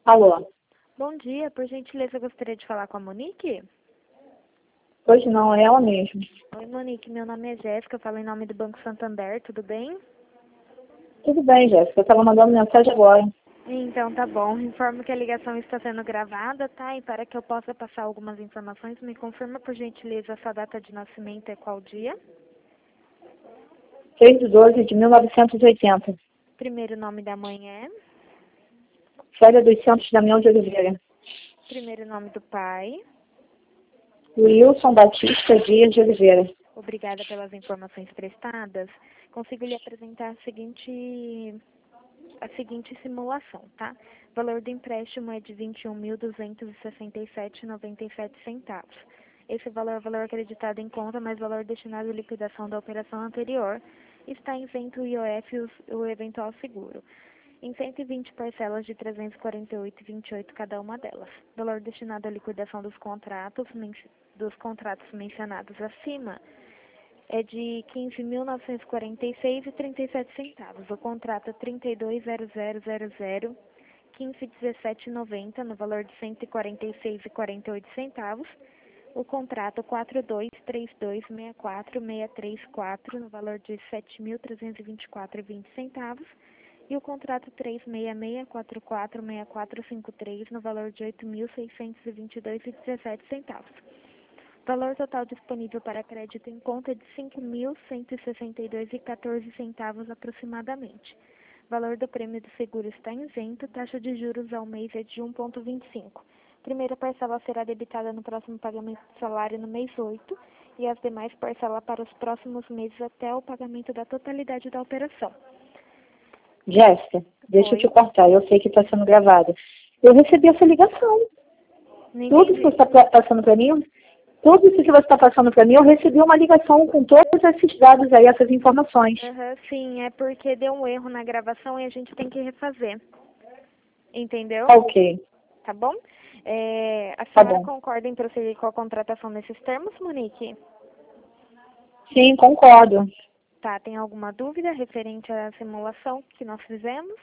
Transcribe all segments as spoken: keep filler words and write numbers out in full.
Alô? Bom dia, por gentileza, eu gostaria de falar com a Monique. Pois não, é ela mesmo. Oi, Monique, meu nome é Jéssica, eu falo em nome do Banco Santander, tudo bem? Tudo bem, Jéssica. Eu estava mandando mensagem agora. Então, tá bom. Informo que a ligação está sendo gravada, tá? E para que eu possa passar algumas informações, me confirma, por gentileza, a sua data de nascimento é qual dia? seis de doze de mil novecentos e oitenta. Primeiro nome da mãe é? Célia dos Santos Damião de Oliveira. Primeiro nome do pai? Wilson Batista Dias de Oliveira. Obrigada pelas informações prestadas. Consigo lhe apresentar a seguinte, a seguinte simulação, tá? O valor do empréstimo é de vinte e um mil duzentos e sessenta e sete reais e noventa e sete centavos. Esse valor é o valor acreditado em conta, mais valor destinado à liquidação da operação anterior. Está isento o I O F e o, o eventual seguro. Em cento e vinte parcelas de trezentos e quarenta e oito reais e vinte e oito centavos cada uma delas. Valor destinado à liquidação dos contratos, dos contratos mencionados acima é de quinze mil novecentos e quarenta e seis reais e trinta e sete centavos. O contrato é trinta e dois zero zero zero zero quinze dezessete noventa no valor de cento e quarenta e seis reais e quarenta e oito centavos. O contrato quatro dois três dois seis quatro seis três quatro no valor de sete mil trezentos e vinte e quatro reais e vinte centavos. E o contrato três seis seis quatro quatro seis quatro cinco três no valor de oito mil seiscentos e vinte e dois reais e dezessete centavos. Valor total disponível para crédito em conta é de cinco mil cento e sessenta e dois reais e quatorze centavos aproximadamente. Valor do prêmio do seguro está isento, taxa de juros ao mês é de um vírgula vinte e cinco. Primeira parcela será debitada no próximo pagamento do salário no mês oito e as demais parcelas para os próximos meses até o pagamento da totalidade da operação. Jéssica, deixa Oi. eu te cortar. Eu sei que está sendo gravada. Eu recebi essa ligação. Não Tudo que entendi. você está passando para mim, tudo isso que você está passando para mim, eu recebi uma ligação com todos esses dados aí, essas informações. Uhum, sim, é porque deu um erro na gravação e a gente tem que refazer. Entendeu? Ok, Tá bom? É, a tá senhora bom. concorda em prosseguir com a contratação nesses termos, Monique? Sim, concordo. Tá, tem alguma dúvida referente à simulação que nós fizemos?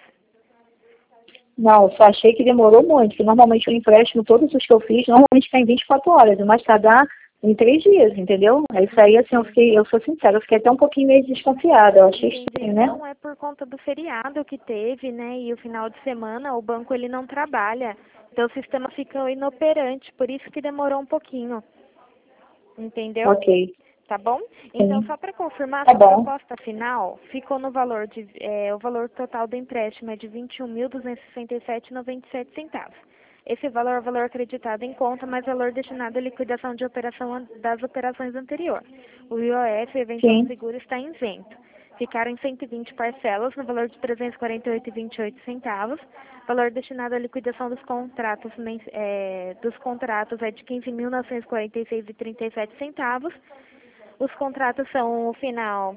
Não, só achei que demorou muito, porque normalmente o empréstimo, todos os que eu fiz, normalmente está em vinte e quatro horas, mas tardar em três dias, entendeu? É isso aí, assim, eu fiquei, eu sou sincera, eu fiquei até um pouquinho meio desconfiada, eu achei Entendi. estranho, né? Não é por conta do feriado que teve, né? E o final de semana o banco ele não trabalha. Então o sistema fica inoperante, por isso que demorou um pouquinho. Entendeu? Ok, Tá bom? Então, sim, só para confirmar, tá sua bom. proposta final ficou no valor de, é, o valor total do empréstimo é de vinte e um mil duzentos e sessenta e sete reais e noventa e sete centavos. Esse valor é o valor acreditado em conta, mais valor destinado à liquidação de operação an- das operações anteriores. O I O F, eventual Sim, seguro, está isento. Ficaram em cento e vinte parcelas, no valor de trezentos e quarenta e oito reais e vinte e oito centavos. Valor destinado à liquidação dos contratos, mens- é, dos contratos é de quinze mil novecentos e quarenta e seis reais e trinta e sete centavos. Os contratos são o final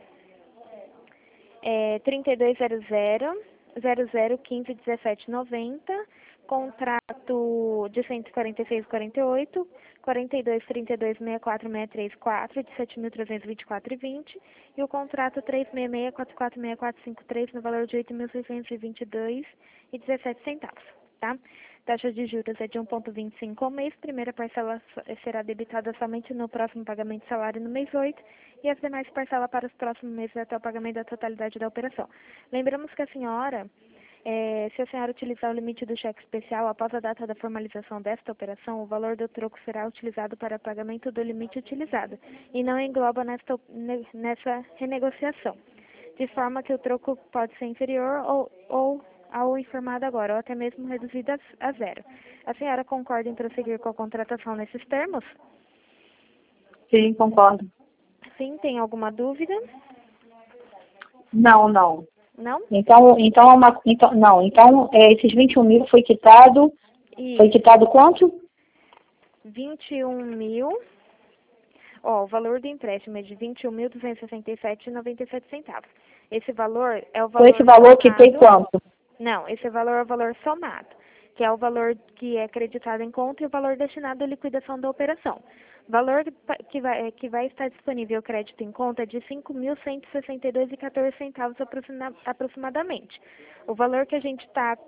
é, trinta e dois zero zero zero zero quinze dezessete noventa, contrato de cento e quarenta e seis e quarenta e oito, quarenta e dois trinta e dois sessenta e quatro sessenta e três quatro de sete mil trezentos e vinte e quatro e vinte e o contrato três seis seis quatro quatro seis quatro cinco três no valor de oito mil seiscentos e vinte e dois e dezessete centavos, tá? Taxa de juros é de um vírgula vinte e cinco ao mês. Primeira parcela será debitada somente no próximo pagamento de salário no mês oito e as demais parcelas para os próximos meses até o pagamento da totalidade da operação. Lembramos que a senhora, eh, se a senhora utilizar o limite do cheque especial após a data da formalização desta operação, o valor do troco será utilizado para pagamento do limite utilizado e não engloba nesta, nessa renegociação, de forma que o troco pode ser inferior ou, ou ao informado agora, ou até mesmo reduzido a, a zero. A senhora concorda em prosseguir com a contratação nesses termos? sim, concordo. Sim, tem alguma dúvida? Não, não. Não? Então, então, é uma, então não, então é, esses vinte e um mil foi quitado, foi Isso. quitado quanto? vinte e um mil. Ó, o valor do empréstimo é de vinte e um mil duzentos e sessenta e sete reais e noventa e sete centavos. Esse valor é o Foi esse valor valor que tem somado. quanto? Não, esse valor é o valor somado, que é o valor que é acreditado em conta e o valor destinado à liquidação da operação. O valor que vai, que vai estar disponível crédito em conta é de cinco mil cento e sessenta e dois reais e quatorze centavos aproxima, aproximadamente. O valor que a gente está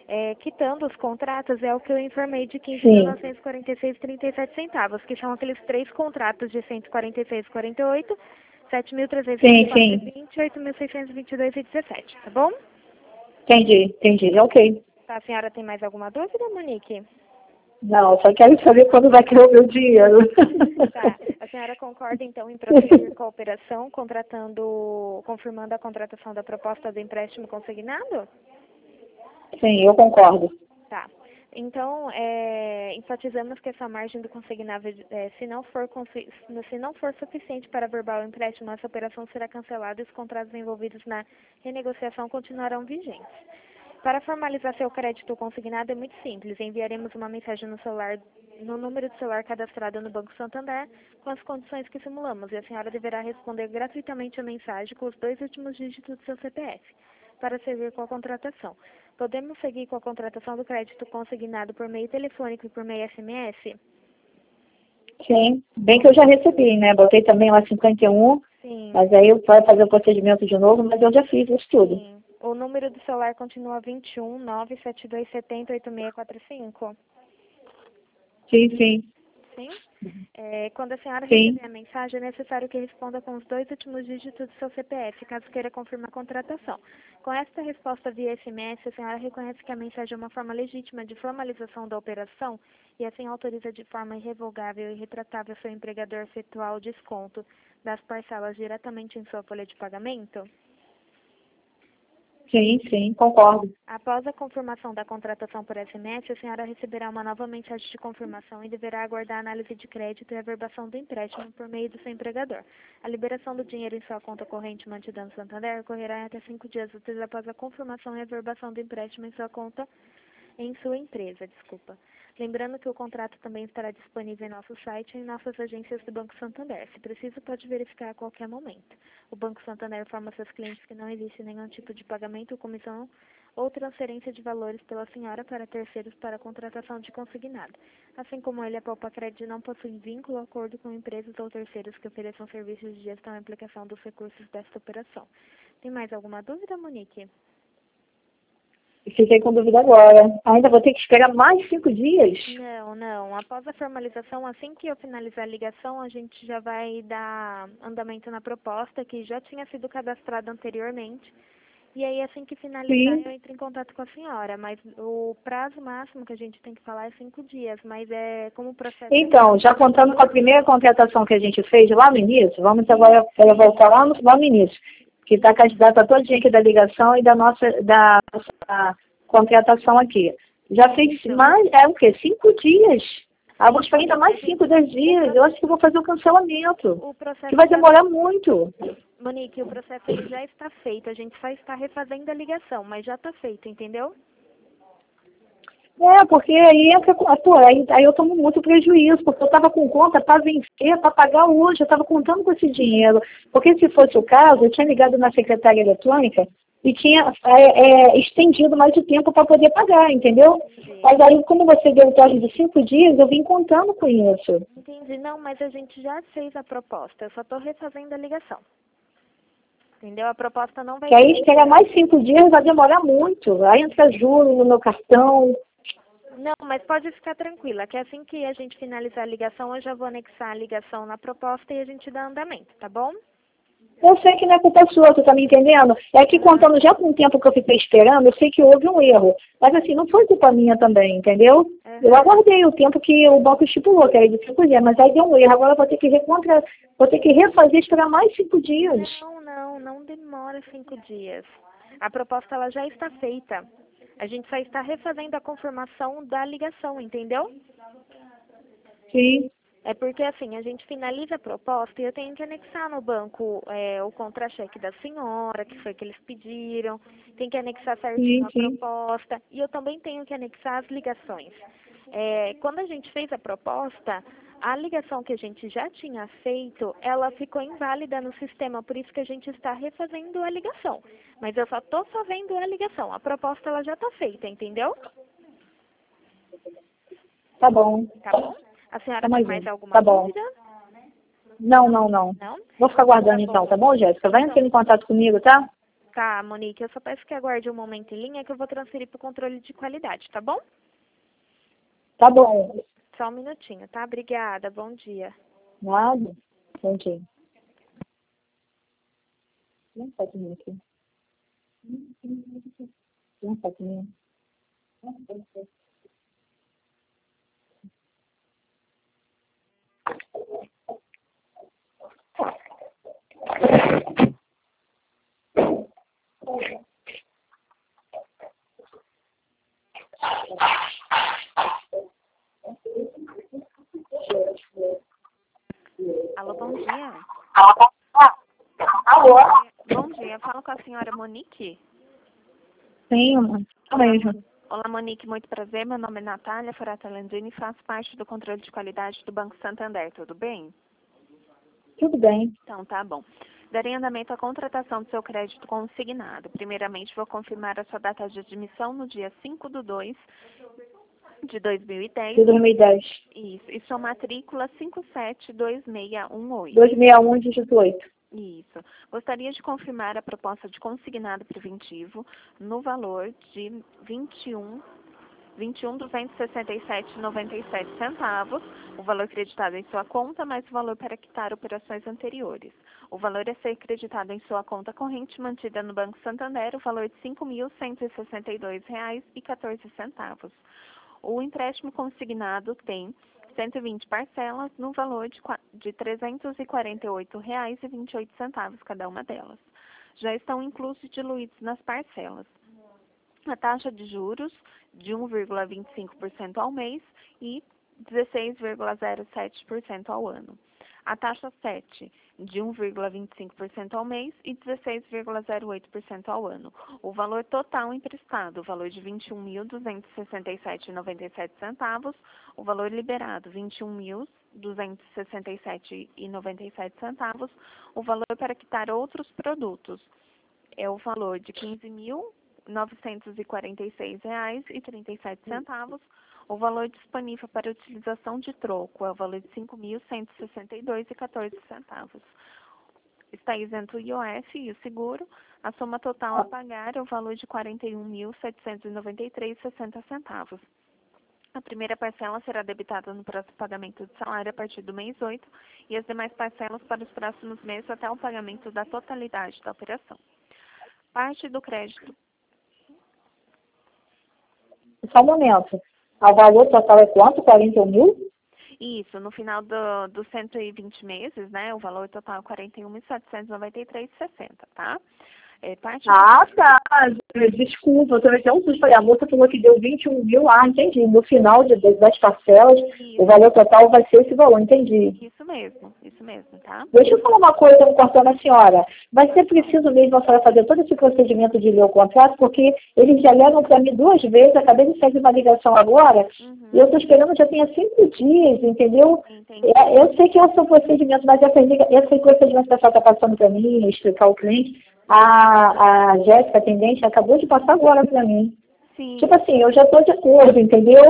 É, quitando os contratos, é o que eu informei de quinze mil Sim, novecentos e quarenta e seis vírgula trinta e sete centavos, que são aqueles três contratos de cento e quarenta e seis vírgula quarenta e oito, sete mil trezentos e vinte e sim, quatro vírgula sim. vinte e oito mil seiscentos e vinte e dois vírgula dezessete, tá bom? Entendi, entendi. Ok. Tá, a senhora tem mais alguma dúvida, Monique? Não, só quero saber quando vai cair o meu dinheiro. Tá. A senhora concorda, então, em prosseguir com a operação, contratando, confirmando a contratação da proposta do empréstimo consignado? Sim, eu concordo. Tá. Então, é, enfatizamos que essa margem do consignável, é, se, não for, consi- se não for suficiente para verbal o empréstimo, essa operação será cancelada e os contratos envolvidos na renegociação continuarão vigentes. Para formalizar seu crédito consignado é muito simples. Enviaremos uma mensagem no celular, no número de celular cadastrado no Banco Santander com as condições que simulamos e a senhora deverá responder gratuitamente a mensagem com os dois últimos dígitos do seu C P F para seguir com a contratação. Podemos seguir com a contratação do crédito consignado por meio telefônico e por meio S M S? Sim, bem que eu já recebi, né? Botei também lá cinquenta e um, Sim. mas aí eu vou fazer o procedimento de novo, mas eu já fiz isso tudo. Sim. O número do celular continua vinte e um, nove sete dois sete zero, oito seis quatro cinco? Sim, sim, Sim? É, quando a senhora sim. receber a mensagem, é necessário que responda com os dois últimos dígitos do seu C P F, caso queira confirmar a contratação. Com esta resposta via S M S, a senhora reconhece que a mensagem é uma forma legítima de formalização da operação e assim autoriza de forma irrevogável e retratável seu empregador a efetuar o desconto das parcelas diretamente em sua folha de pagamento? Sim, sim, concordo. Após a confirmação da contratação por S M S, a senhora receberá uma nova mensagem de confirmação e deverá aguardar a análise de crédito e a verbação do empréstimo por meio do seu empregador. A liberação do dinheiro em sua conta corrente mantida no Santander ocorrerá em até cinco dias úteis após a confirmação e a verbação do empréstimo em sua conta em sua empresa, desculpa. Lembrando que o contrato também estará disponível em nosso site e em nossas agências do Banco Santander. Se preciso, pode verificar a qualquer momento. O Banco Santander informa seus clientes que não existe nenhum tipo de pagamento, comissão ou transferência de valores pela senhora para terceiros para a contratação de consignado. Assim como ele, a Poupa Crédito não possui vínculo ou acordo com empresas ou terceiros que ofereçam serviços de gestão e aplicação dos recursos desta operação. Tem mais alguma dúvida, Monique? Fiquei com dúvida agora. Ainda vou ter que esperar mais cinco dias? Não, não. Após a formalização, assim que eu finalizar a ligação, a gente já vai dar andamento na proposta, que já tinha sido cadastrada anteriormente. E aí, assim que finalizar, Sim. eu entro em contato com a senhora. Mas o prazo máximo que a gente tem que falar é cinco dias. Mas é como o processo é Então, já contando com a primeira contratação que a gente fez lá no início, vamos agora eh, voltar lá no, lá no início, que está com a data todinha aqui da ligação e da nossa, da nossa contratação aqui. Já fez mais, é o quê? Cinco dias. Ah, vou esperar ainda mais cinco, dez dias. Eu acho que eu vou fazer o cancelamento, o processo que vai já- demorar muito. Monique, o processo ele já está feito. A gente só está refazendo a ligação, mas já está feito, entendeu? É, porque aí entra, com- pô, aí, aí eu tomo muito prejuízo, porque eu estava com conta para vencer, para pagar hoje, eu estava contando com esse dinheiro. Porque se fosse o caso, eu tinha ligado na secretária eletrônica e tinha é, é, estendido mais o tempo para poder pagar, entendeu? Entendi. Mas aí, como você deu o prazo de cinco dias, eu vim contando com isso. Entendi. Não, mas a gente já fez a proposta. Eu só estou refazendo a ligação. Entendeu? A proposta não vai Que aí ser espera mais cinco dias, vai demorar muito. Aí entra juros no meu cartão. Não, mas pode ficar tranquila, que assim que a gente finalizar a ligação, eu já vou anexar a ligação na proposta e a gente dá andamento, tá bom? Eu sei que não é culpa sua, tu tá me entendendo? É que contando já com o tempo que eu fiquei esperando, eu sei que houve um erro. Mas assim, não foi culpa minha também, entendeu? Uhum. Eu aguardei o tempo que o banco estipulou, que era de cinco dias, mas aí deu um erro. Agora eu vou ter que recontra... vou ter que refazer, esperar mais cinco dias. Não, não, não demora cinco dias. A proposta ela já está feita. A gente só está refazendo a confirmação da ligação, entendeu? Sim, É porque assim, a gente finaliza a proposta e eu tenho que anexar no banco é, o contra-cheque da senhora, que foi que eles pediram, tem que anexar certinho sim, a sim. proposta e eu também tenho que anexar as ligações. É, quando a gente fez a proposta, a ligação que a gente já tinha feito, ela ficou inválida no sistema, por isso que a gente está refazendo a ligação. Mas eu só estou fazendo a ligação, a proposta ela já está feita, entendeu? Tá bom. Tá bom? A senhora Tá tem mais mais um. alguma Tá bom. dúvida? Não, não, não. Não? Vou ficar Então tá aguardando então, bom. tá bom, Jéssica? Vai Então, entrar em contato comigo, tá? Tá, Monique, eu só peço que aguarde um momento em linha que eu vou transferir para o controle de qualidade, tá bom? Tá bom. Só um minutinho, tá? Obrigada, bom dia. Nada. Bom dia. Não pode vir aqui. Não pode vir. Alô, bom dia. Alô? Bom dia, falo com a senhora Monique. Sim, mãe. Olá, Mesmo. Olá, Monique, muito prazer. Meu nome é Natália Forata Landini e faço parte do controle de qualidade do Banco Santander, tudo bem? Tudo bem. Então, tá bom. Darei andamento à contratação do seu crédito consignado. Primeiramente, vou confirmar a sua data de admissão no dia cinco de dois de dois mil e dez. De dois mil e dez. Isso. E sua matrícula cinco sete dois seis um oito. dois seis um, dígito oito. Isso. Gostaria de confirmar a proposta de consignado preventivo no valor de vinte e um vinte e um, duzentos e sessenta e sete reais e noventa e sete centavos, o valor creditado em sua conta, mais o valor para quitar operações anteriores. O valor a ser creditado em sua conta corrente mantida no Banco Santander, o valor de cinco mil cento e sessenta e dois reais e quatorze centavos. O empréstimo consignado tem cento e vinte parcelas no valor de, de trezentos e quarenta e oito reais e vinte e oito centavos cada uma delas. Já estão inclusos e diluídos nas parcelas a taxa de juros de um vírgula vinte e cinco por cento ao mês e dezesseis vírgula zero sete por cento ao ano. A taxa sete de um vírgula vinte e cinco por cento ao mês e dezesseis vírgula zero oito por cento ao ano. O valor total emprestado, o valor de vinte e um mil duzentos e sessenta e sete reais e noventa e sete centavos, o valor liberado, vinte e um mil duzentos e sessenta e sete reais e noventa e sete centavos, o valor para quitar outros produtos é o valor de quinze mil novecentos e quarenta e seis reais e trinta e sete centavos. O valor disponível para utilização de troco é o valor de cinco mil cento e sessenta e dois reais e quatorze centavos. Está isento o I O F e o seguro. A soma total a pagar é o valor de quarenta e um mil setecentos e noventa e três reais e sessenta centavos. A primeira parcela será debitada no próximo pagamento de salário a partir do mês oito e as demais parcelas para os próximos meses até o pagamento da totalidade da operação. Parte do crédito. Só um momento. O valor total é quanto? quarenta e um mil? Isso, no final do, dos cento e vinte meses, né, o valor total é quarenta e um mil setecentos e noventa e três reais e sessenta centavos, tá? É, parte Ah, tá. Desculpa, eu também até um susto. Falei, a moça falou que deu vinte e um mil. Ah, entendi. No final de, de- das parcelas, isso, o valor total vai ser esse valor, entendi. isso mesmo, isso mesmo, tá? Deixa eu falar uma coisa, eu cortando a senhora. Vai ser preciso mesmo a senhora fazer todo esse procedimento de ler o contrato, porque eles já levam para mim duas vezes, acabei de fazer uma ligação agora, Uhum. e eu estou esperando já tenha cinco dias, entendeu? Entendi. É, eu sei que é o seu procedimento, mas essa, esse procedimento que a senhora está passando para mim, explicar ao cliente, a, a Jéssica, atendente, acabou de passar agora para mim. Sim. Tipo assim, eu já estou de acordo, entendeu?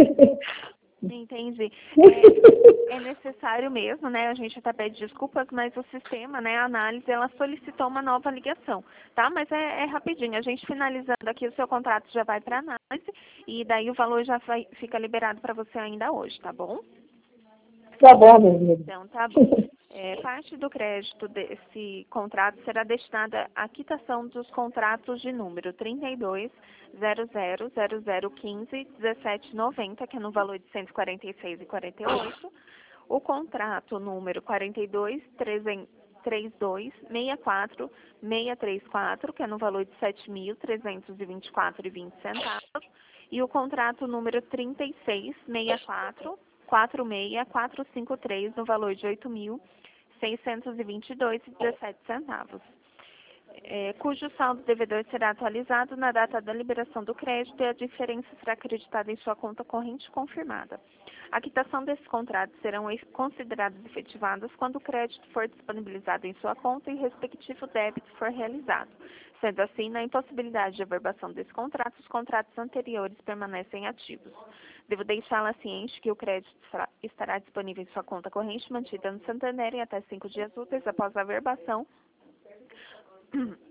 Entendi. É, é necessário mesmo, né? A gente até pede desculpas, mas o sistema, né, a análise, ela solicitou uma nova ligação, tá? Mas é, é rapidinho. A gente finalizando aqui, o seu contrato já vai para análise e daí o valor já vai, fica liberado para você ainda hoje, tá bom? Tá bom, meu amigo. Então, tá bom. É, parte do crédito desse contrato será destinada à quitação dos contratos de número trinta e dois, zero zero, zero zero quinze, dezessete noventa, que é no valor de cento e quarenta e seis reais e quarenta e oito centavos. O contrato número quarenta e dois, trinta e dois, sessenta e quatro, seiscentos e trinta e quatro, que é no valor de sete mil trezentos e vinte e quatro reais e vinte centavos. E o contrato número trinta e seis, sessenta e quatro, quatro seis quatro cinco três, no valor de oito mil seiscentos e vinte e dois reais e dezessete centavos. É, cujo saldo devedor será atualizado na data da liberação do crédito e a diferença será acreditada em sua conta corrente confirmada. A quitação desses contratos serão consideradas efetivadas quando o crédito for disponibilizado em sua conta e respectivo débito for realizado. Sendo assim, na impossibilidade de averbação desse contrato, os contratos anteriores permanecem ativos. Devo deixá-la ciente que o crédito estará disponível em sua conta corrente mantida no Santander em até cinco dias úteis após a averbação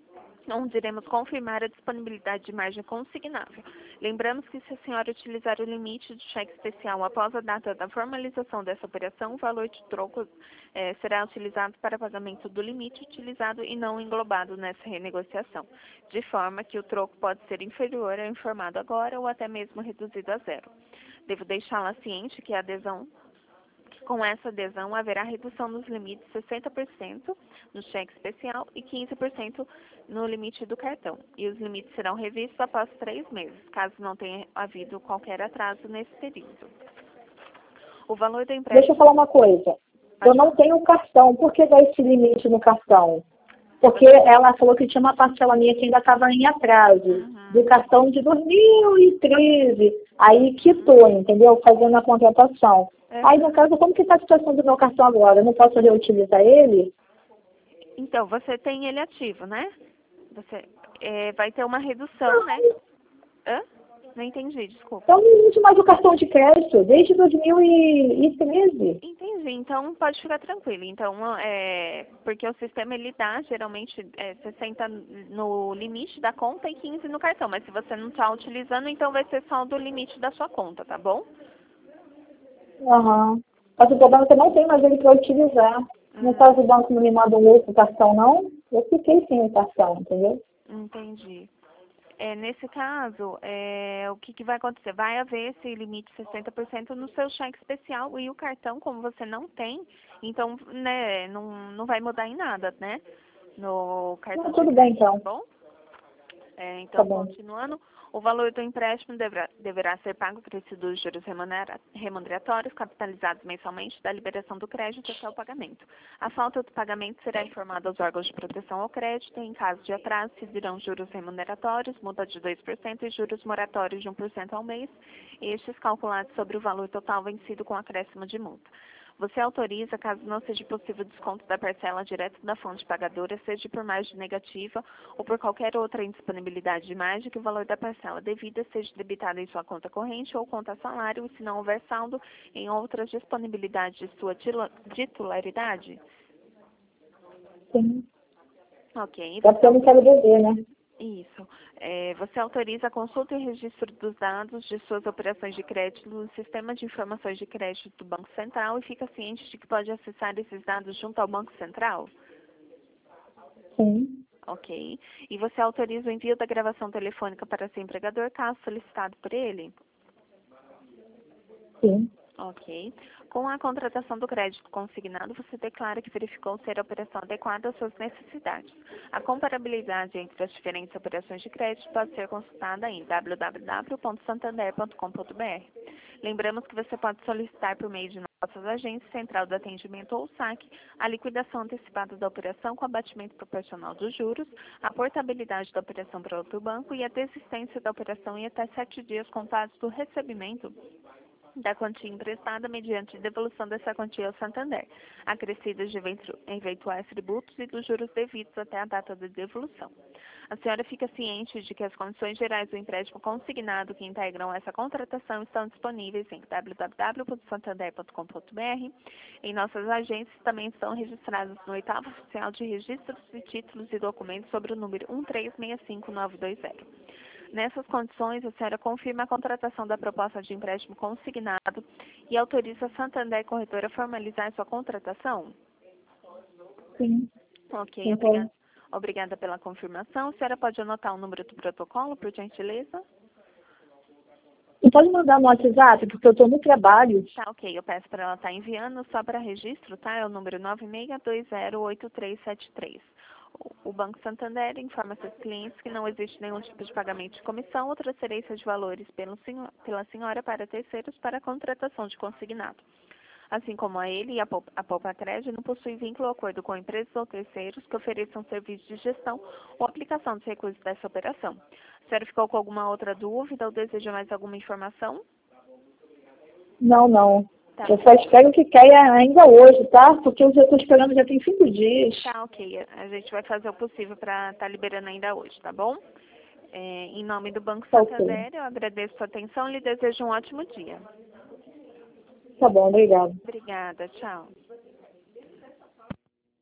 onde iremos confirmar a disponibilidade de margem consignável. Lembramos que se a senhora utilizar o limite de cheque especial após a data da formalização dessa operação, o valor de troco eh, será utilizado para pagamento do limite utilizado e não englobado nessa renegociação, de forma que o troco pode ser inferior ao informado agora ou até mesmo reduzido a zero. Devo deixá-la ciente que a adesão Com essa adesão, haverá redução nos limites sessenta por cento no cheque especial e quinze por cento no limite do cartão. E os limites serão revistos após três meses, caso não tenha havido qualquer atraso nesse período. O valor do empréstimo... Deixa eu falar uma coisa. Eu não tenho cartão. Por que dá esse limite no cartão? Porque ela falou que tinha uma parcela minha que ainda estava em atraso, uhum. do cartão de dois mil e treze. Aí quitou, entendeu? Fazendo a contratação. É. Aí, no caso, como que está a situação do meu cartão agora? Eu não posso reutilizar ele? Então, você tem ele ativo, né? Você é, vai ter uma redução, não. né? Hã? Não entendi, desculpa. Eu não uso mais o cartão de crédito, desde dois mil e treze. Entendi, então pode ficar tranquilo. Então, é, porque o sistema ele dá, geralmente, é, sessenta no limite da conta e quinze no cartão. Mas se você não está utilizando, então vai ser só do limite da sua conta, tá bom? Aham. Mas o problema é que eu não tenho mais ele para utilizar. Hum. No caso do banco não me manda um outro cartão, não. Eu fiquei sem o cartão, entendeu? Entendi. É, nesse caso, é, o que, que vai acontecer? Vai haver esse limite de sessenta por cento no seu cheque especial e o cartão, como você não tem, então, né, não, não vai mudar em nada, né? No cartão. Não, tudo bem, então. Tá bom? É, então, tá bom. continuando, o valor do empréstimo deverá, deverá ser pago acrescido dos juros remunera, remuneratórios capitalizados mensalmente da liberação do crédito até o pagamento. A falta do pagamento será informada aos órgãos de proteção ao crédito e, em caso de atraso, se dirão juros remuneratórios, multa de dois por cento e juros moratórios de um por cento ao mês, estes calculados sobre o valor total vencido com acréscimo de multa. Você autoriza, caso não seja possível desconto da parcela direto da fonte pagadora, seja por margem negativa ou por qualquer outra indisponibilidade de margem, que o valor da parcela devida seja debitado em sua conta corrente ou conta salário, e se não houver saldo em outras disponibilidades de sua titularidade? Sim. Ok. É porque eu não quero dever, né? Isso. É, você autoriza a consulta e registro dos dados de suas operações de crédito no Sistema de Informações de Crédito do Banco Central e fica ciente de que pode acessar esses dados junto ao Banco Central? Sim. Ok. E você autoriza o envio da gravação telefônica para seu empregador, caso solicitado por ele? Sim. Ok. Com a contratação do crédito consignado, você declara que verificou ser a operação adequada às suas necessidades. A comparabilidade entre as diferentes operações de crédito pode ser consultada em w w w ponto santander ponto com ponto b r. Lembramos que você pode solicitar por meio de nossas agências, Central do Atendimento ou saque, a liquidação antecipada da operação com abatimento proporcional dos juros, a portabilidade da operação para outro banco e a desistência da operação em até sete dias contados do recebimento da quantia emprestada mediante devolução dessa quantia ao Santander, acrescidas de eventuais tributos e dos juros devidos até a data da devolução. A senhora fica ciente de que as condições gerais do empréstimo consignado que integram essa contratação estão disponíveis em w w w ponto santander ponto com ponto b r. Em nossas agências também estão registradas no oitavo oficial de registros de títulos e documentos sobre o número um três seis cinco nove dois zero. Nessas condições, a senhora confirma a contratação da proposta de empréstimo consignado e autoriza a Santander Corretora a formalizar sua contratação? Sim. Ok, Sim, obrigada, obrigada pela confirmação. A senhora pode anotar o número do protocolo, por gentileza? E pode mandar no WhatsApp, porque eu estou no trabalho. Tá, ok. Eu peço para ela estar enviando só para registro, tá? É o número nove seis dois zero oito três sete três. O Banco Santander informa seus clientes que não existe nenhum tipo de pagamento de comissão ou transferência de valores pelo senhor, pela senhora para terceiros para a contratação de consignado. Assim como a ele e a Poupa, a Poupa Crédito não possui vínculo ou acordo com empresas ou terceiros que ofereçam serviços de gestão ou aplicação dos recursos dessa operação. A senhora ficou com alguma outra dúvida ou deseja mais alguma informação? Não, não. Tá. Eu só espero que caia ainda hoje, tá? Porque eu já estou esperando já tem cinco dias. Tá, ok. A gente vai fazer o possível para estar tá liberando ainda hoje, tá bom? É, em nome do Banco Santander, okay. Eu agradeço a sua atenção e lhe desejo um ótimo dia. Tá bom, obrigada. Obrigada, tchau.